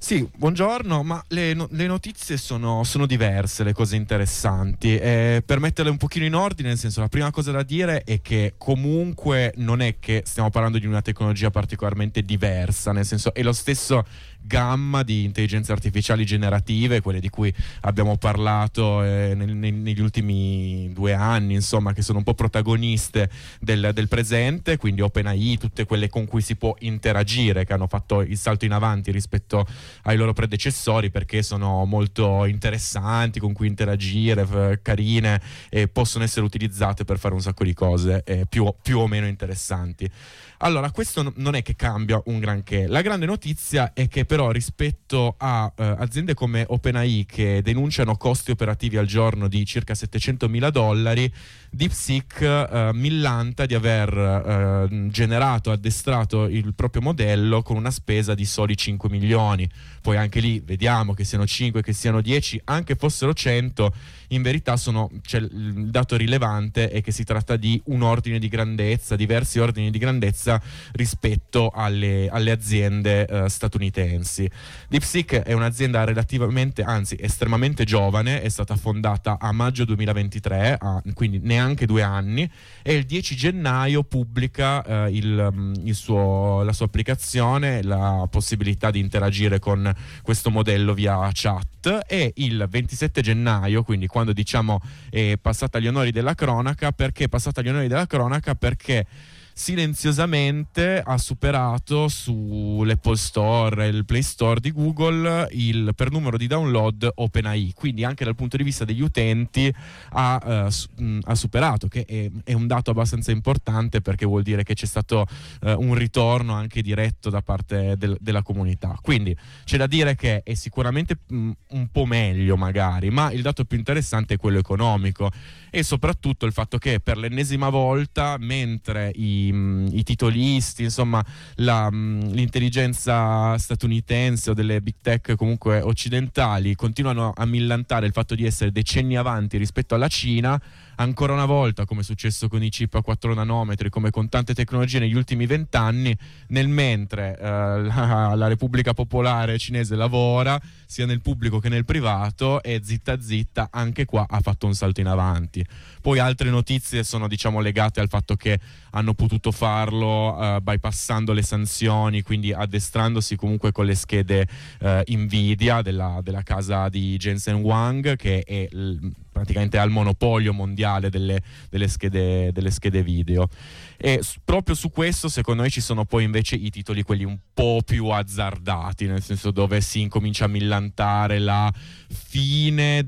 Sì, buongiorno, ma le notizie sono diverse, le cose interessanti. Per metterle un pochino in ordine, nel senso, la prima cosa da dire è che comunque non è che stiamo parlando di una tecnologia particolarmente diversa, nel senso è lo stesso gamma di intelligenze artificiali generative, quelle di cui abbiamo parlato negli ultimi 2 anni, insomma, che sono un po' protagoniste del presente, quindi OpenAI, tutte quelle con cui si può interagire, che hanno fatto il salto in avanti rispetto ai loro predecessori, perché sono molto interessanti, con cui interagire, carine, e possono essere utilizzate per fare un sacco di cose più o meno interessanti. Allora, questo non è che cambia un granché. La grande notizia è che però rispetto a aziende come OpenAI, che denunciano costi operativi al giorno di circa $700.000, DeepSeek millanta di aver generato, addestrato il proprio modello con una spesa di soli 5 milioni. Poi anche lì vediamo che siano 5, che siano 10, anche fossero 100, in verità il dato rilevante è che si tratta di un ordine di grandezza, diversi ordini di grandezza rispetto alle aziende statunitensi. DeepSeek è un'azienda relativamente, anzi estremamente giovane, è stata fondata a maggio 2023, quindi neanche 2 anni, e il 10 gennaio pubblica la sua applicazione, la possibilità di interagire con questo modello via chat, e il 27 gennaio, quindi quando diciamo è passata agli onori della cronaca. Perché è passata agli onori della cronaca? Perché silenziosamente ha superato sull'Apple Store e il Play Store di Google per numero di download OpenAI, quindi anche dal punto di vista degli utenti ha superato, che è un dato abbastanza importante, perché vuol dire che c'è stato un ritorno anche diretto da parte della comunità. Quindi c'è da dire che è sicuramente un po' meglio magari, ma il dato più interessante è quello economico, e soprattutto il fatto che per l'ennesima volta, mentre i titolisti, insomma l'intelligenza statunitense o delle big tech comunque occidentali, continuano a millantare il fatto di essere decenni avanti rispetto alla Cina, ancora una volta, come è successo con i chip a 4 nanometri, come con tante tecnologie negli ultimi 20 anni, nel mentre la Repubblica Popolare Cinese lavora sia nel pubblico che nel privato, e zitta zitta anche qua ha fatto un salto in avanti. Poi altre notizie sono, diciamo, legate al fatto che hanno potuto farlo bypassando le sanzioni, quindi addestrandosi comunque con le schede Nvidia della casa di Jensen Huang, che è praticamente al monopolio mondiale delle schede video. E proprio su questo, secondo me, ci sono poi invece i titoli, quelli un po' più azzardati, nel senso dove si incomincia a millantare la fine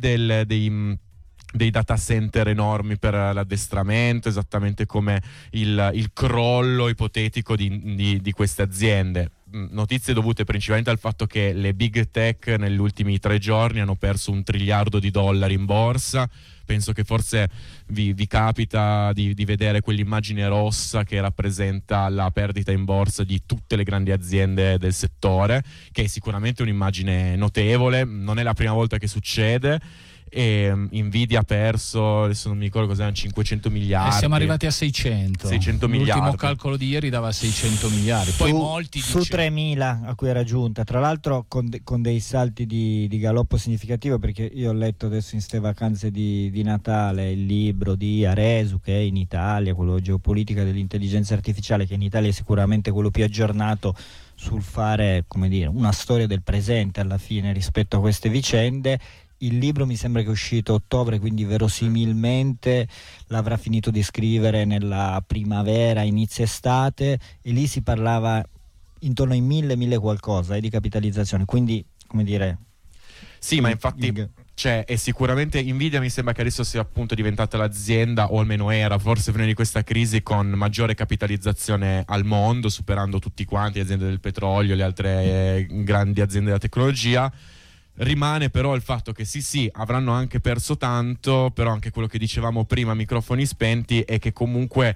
dei data center enormi per l'addestramento, esattamente come il crollo ipotetico di queste aziende. Notizie dovute principalmente al fatto che le big tech negli ultimi 3 giorni hanno perso $1 triliardo in borsa. Penso che forse vi capita di vedere quell'immagine rossa che rappresenta la perdita in borsa di tutte le grandi aziende del settore, che è sicuramente un'immagine notevole, non è la prima volta che succede. E Nvidia ha perso, adesso non mi ricordo cos'erano, 500 miliardi. Siamo arrivati a 600 miliardi. L'ultimo calcolo di ieri dava 600 miliardi. Poi molti su 3.000 a cui era giunta, tra l'altro con dei salti di galoppo significativo, perché io ho letto adesso in ste vacanze di Natale il libro di Aresu, che è in Italia, quello geopolitica dell'intelligenza artificiale, che in Italia è sicuramente quello più aggiornato sul fare, come dire, una storia del presente alla fine rispetto a queste vicende. Il libro mi sembra che è uscito a ottobre, quindi verosimilmente l'avrà finito di scrivere nella primavera, inizio estate, e lì si parlava intorno ai 1000 qualcosa di capitalizzazione, quindi, come dire... Sì, ma infatti è sicuramente Nvidia, mi sembra che adesso sia appunto diventata l'azienda, o almeno era, forse prima di questa crisi, con maggiore capitalizzazione al mondo, superando tutti quanti, le aziende del petrolio, le altre grandi aziende della tecnologia. Rimane però il fatto che sì, avranno anche perso tanto, però anche quello che dicevamo prima, microfoni spenti, è che comunque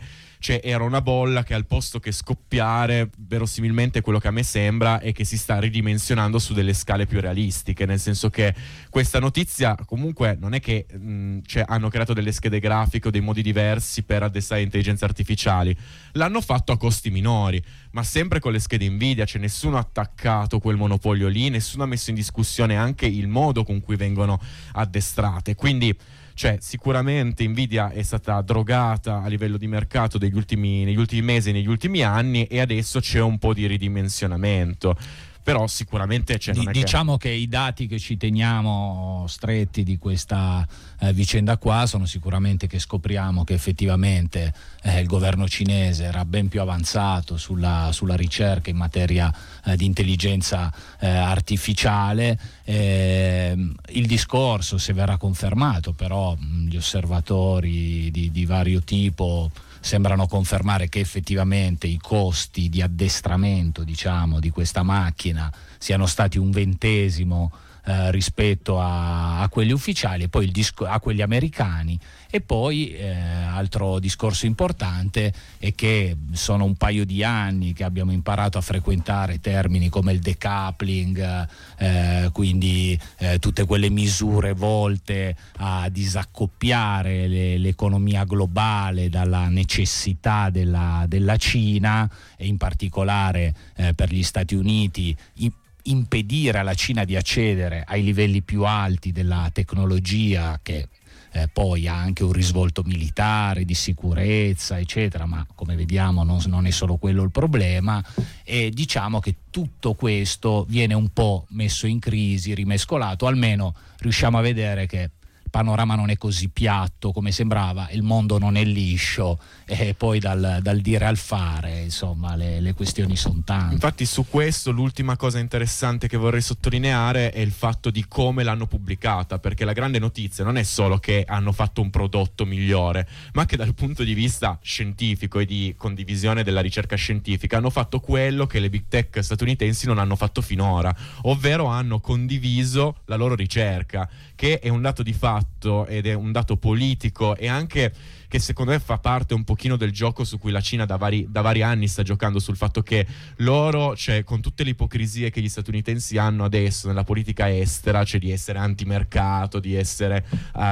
cioè era una bolla che al posto che scoppiare, verosimilmente quello che a me sembra è che si sta ridimensionando su delle scale più realistiche, nel senso che questa notizia comunque non è che cioè, hanno creato delle schede grafiche o dei modi diversi per addestrare intelligenze artificiali, l'hanno fatto a costi minori, ma sempre con le schede Nvidia, cioè nessuno ha attaccato quel monopolio lì, nessuno ha messo in discussione anche il modo con cui vengono addestrate, quindi cioè sicuramente Nvidia è stata drogata a livello di mercato negli ultimi mesi, negli ultimi anni, e adesso c'è un po' di ridimensionamento. Però sicuramente non è diciamo che i dati che ci teniamo stretti di questa vicenda qua sono sicuramente che scopriamo che effettivamente il governo cinese era ben più avanzato sulla ricerca in materia di intelligenza artificiale. Il discorso, se verrà confermato, però gli osservatori di vario tipo sembrano confermare che effettivamente i costi di addestramento, diciamo, di questa macchina siano stati 1/20 rispetto a quelli ufficiali e poi a quelli americani. E poi altro discorso importante è che sono un paio di anni che abbiamo imparato a frequentare termini come il decoupling, quindi tutte quelle misure volte a disaccoppiare l'economia globale dalla necessità della Cina, e in particolare per gli Stati Uniti impedire alla Cina di accedere ai livelli più alti della tecnologia, che poi ha anche un risvolto militare, di sicurezza, eccetera, ma come vediamo non è solo quello il problema. E diciamo che tutto questo viene un po' messo in crisi, rimescolato, almeno riusciamo a vedere che il panorama non è così piatto come sembrava, il mondo non è liscio, e poi dal dire al fare, insomma, le questioni sono tante. Infatti su questo l'ultima cosa interessante che vorrei sottolineare è il fatto di come l'hanno pubblicata, perché la grande notizia non è solo che hanno fatto un prodotto migliore, ma che dal punto di vista scientifico e di condivisione della ricerca scientifica hanno fatto quello che le big tech statunitensi non hanno fatto finora, ovvero hanno condiviso la loro ricerca, che è un dato di fatto ed è un dato politico, e anche che secondo me fa parte un pochino del gioco su cui la Cina da vari anni sta giocando, sul fatto che loro, cioè con tutte le ipocrisie che gli statunitensi hanno adesso nella politica estera, cioè di essere antimercato, di essere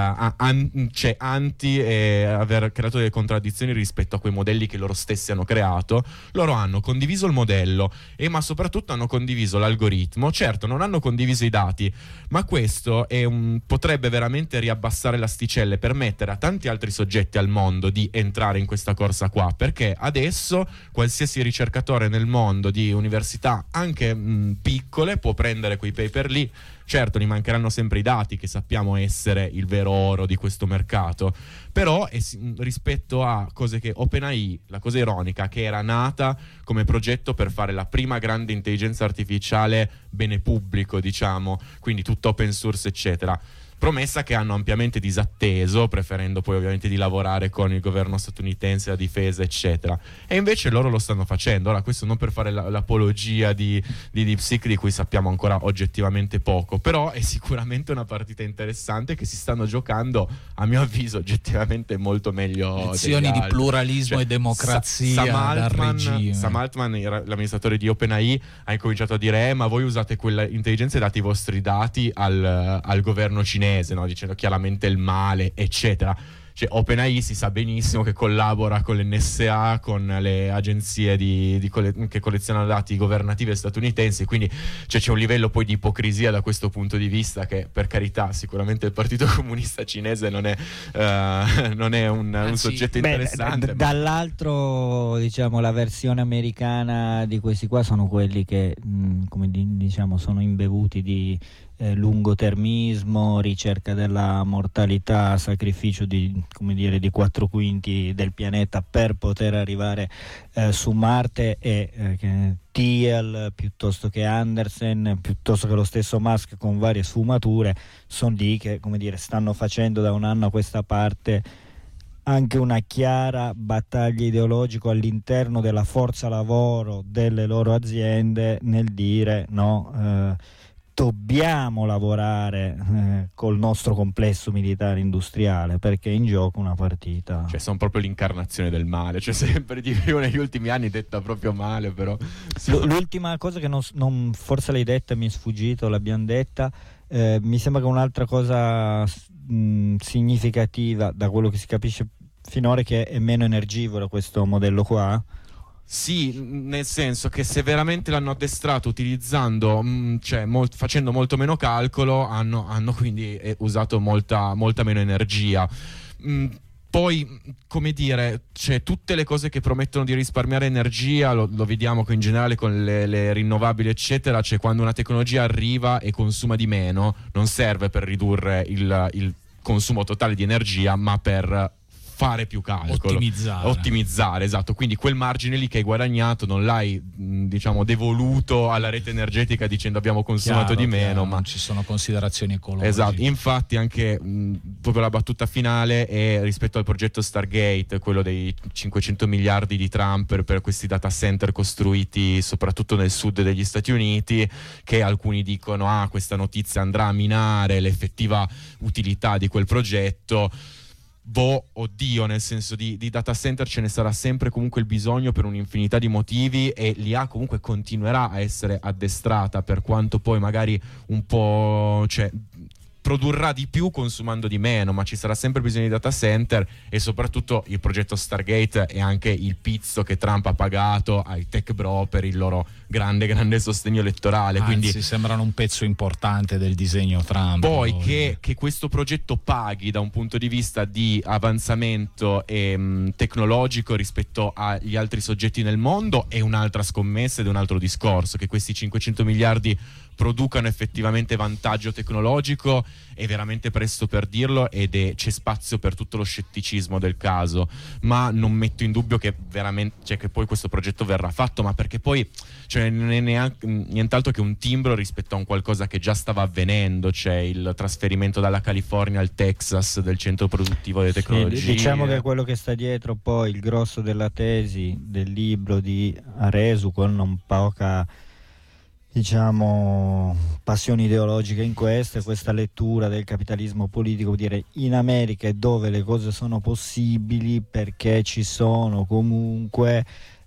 anti e aver creato delle contraddizioni rispetto a quei modelli che loro stessi hanno creato, loro hanno condiviso il modello ma soprattutto hanno condiviso l'algoritmo. Certo, non hanno condiviso i dati, ma questo potrebbe veramente riabbassare le asticelle, permettere a tanti altri soggetti al mondo di entrare in questa corsa qua, perché adesso qualsiasi ricercatore nel mondo di università anche piccole può prendere quei paper lì. Certo, gli mancheranno sempre i dati, che sappiamo essere il vero oro di questo mercato, però rispetto a cose che OpenAI, la cosa ironica, che era nata come progetto per fare la prima grande intelligenza artificiale bene pubblico, diciamo, quindi tutto open source eccetera, promessa che hanno ampiamente disatteso, preferendo poi ovviamente di lavorare con il governo statunitense, la difesa eccetera, e invece loro lo stanno facendo. Ora, questo non per fare l'apologia di DeepSeek, di cui sappiamo ancora oggettivamente poco, però è sicuramente una partita interessante che si stanno giocando, a mio avviso, oggettivamente molto meglio. Lezioni di pluralismo e democrazia dal regime. Sam Altman, l'amministratore di OpenAI, ha incominciato a dire ma voi usate quella intelligenza e date i vostri dati al governo cinese, no? Dicendo chiaramente il male eccetera. Cioè OpenAI si sa benissimo che collabora con l'NSA, con le agenzie che collezionano dati governative statunitensi, quindi c'è un livello poi di ipocrisia da questo punto di vista che, per carità, sicuramente il Partito Comunista Cinese non è un soggetto interessante. Dall'altro, diciamo, la versione americana di questi qua sono quelli che come diciamo sono imbevuti di lungotermismo, ricerca della mortalità, sacrificio di 4/5 del pianeta per poter arrivare su Marte, e Thiel piuttosto che Andersen, piuttosto che lo stesso Musk, con varie sfumature, sono lì che stanno facendo da un anno a questa parte anche una chiara battaglia ideologica all'interno della forza lavoro delle loro aziende, nel dire no, dobbiamo lavorare col nostro complesso militare industriale, perché è in gioco una partita. Cioè sono proprio l'incarnazione del male, cioè sempre di più negli ultimi anni, detta proprio male, però L'ultima cosa che non forse l'hai detta, mi è sfuggito, l'abbiamo detta, mi sembra che un'altra cosa significativa da quello che si capisce finora è che è meno energivoro questo modello qua. sì, nel senso che se veramente l'hanno addestrato utilizzando, facendo molto meno calcolo, hanno quindi usato molta meno energia. Poi, come dire, cioè, tutte le cose che promettono di risparmiare energia, lo vediamo che in generale con le rinnovabili, eccetera, cioè quando una tecnologia arriva e consuma di meno, non serve per ridurre il consumo totale di energia, ma per fare più calcolo, ottimizzare, esatto. Quindi quel margine lì che hai guadagnato non l'hai devoluto alla rete energetica dicendo abbiamo consumato di meno, ma non ci sono considerazioni ecologiche. Esatto, infatti anche proprio la battuta finale è rispetto al progetto Stargate, quello dei 500 miliardi di Trump per questi data center costruiti soprattutto nel sud degli Stati Uniti, che alcuni dicono questa notizia andrà a minare l'effettiva utilità di quel progetto. Oddio, nel senso di data center ce ne sarà sempre comunque il bisogno per un'infinità di motivi, e l'IA comunque continuerà a essere addestrata, per quanto poi magari un po', produrrà di più consumando di meno, ma ci sarà sempre bisogno di data center. E soprattutto il progetto Stargate è anche il pizzo che Trump ha pagato ai tech bro per il loro grande sostegno elettorale. Quindi sembrano un pezzo importante del disegno Trump. Poi che questo progetto paghi da un punto di vista di avanzamento tecnologico rispetto agli altri soggetti nel mondo è un'altra scommessa ed è un altro discorso. Che questi 500 miliardi producano effettivamente vantaggio tecnologico è veramente presto per dirlo, c'è spazio per tutto lo scetticismo del caso, ma non metto in dubbio che veramente, che poi questo progetto verrà fatto, ma perché poi non è neanche nient'altro che un timbro rispetto a un qualcosa che già stava avvenendo, cioè il trasferimento dalla California al Texas del centro produttivo delle tecnologie. Diciamo che quello che sta dietro poi il grosso della tesi del libro di Aresu, con non poca passione ideologica in questa lettura del capitalismo politico, dire in America è dove le cose sono possibili perché ci sono comunque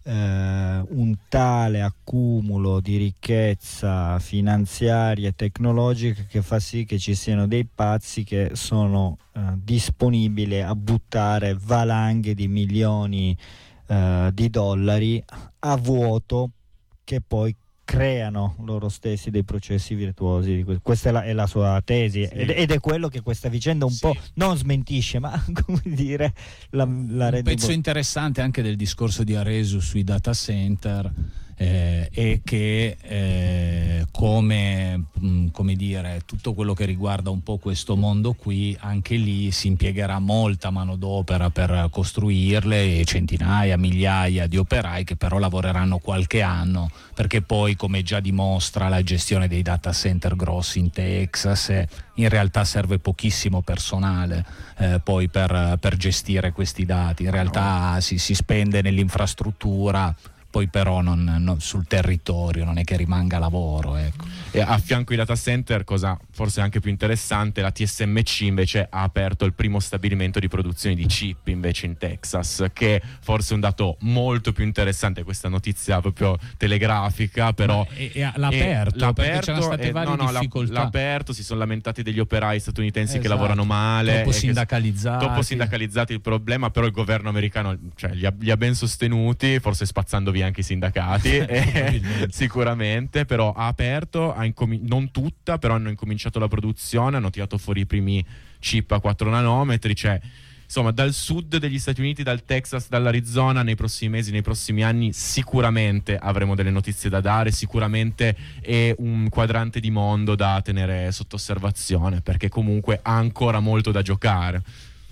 un tale accumulo di ricchezza finanziaria e tecnologica che fa sì che ci siano dei pazzi che sono disponibili a buttare valanghe di milioni di dollari a vuoto, che poi creano loro stessi dei processi virtuosi. Questa è la sua tesi, sì. ed è quello che questa vicenda un po' non smentisce, ma come dire la un pezzo interessante anche del discorso di Aresu sui data center è che come dire, tutto quello che riguarda un po' questo mondo qui, anche lì si impiegherà molta manodopera per costruirle, e centinaia, migliaia di operai che però lavoreranno qualche anno, perché poi, come già dimostra la gestione dei data center grossi in Texas, in realtà serve pochissimo personale poi per gestire questi dati. In realtà si spende nell'infrastruttura, poi però non sul territorio non è che rimanga lavoro, ecco. E a fianco ai data center, cosa forse anche più interessante, la TSMC invece ha aperto il primo stabilimento di produzione di chip invece in Texas, che forse è un dato molto più interessante, questa notizia proprio telegrafica, però l'ha aperto perché c'erano state varie difficoltà. L'ha aperto, si sono lamentati degli operai statunitensi che lavorano male, troppo sindacalizzati. Il problema però il governo americano li ha ben sostenuti, forse spazzando via anche i sindacati sicuramente, però ha aperto, non tutta, però hanno incominciato la produzione, hanno tirato fuori i primi chip a 4 nanometri, insomma dal sud degli Stati Uniti, dal Texas, dall'Arizona, nei prossimi mesi, nei prossimi anni sicuramente avremo delle notizie da dare, sicuramente è un quadrante di mondo da tenere sotto osservazione, perché comunque ha ancora molto da giocare.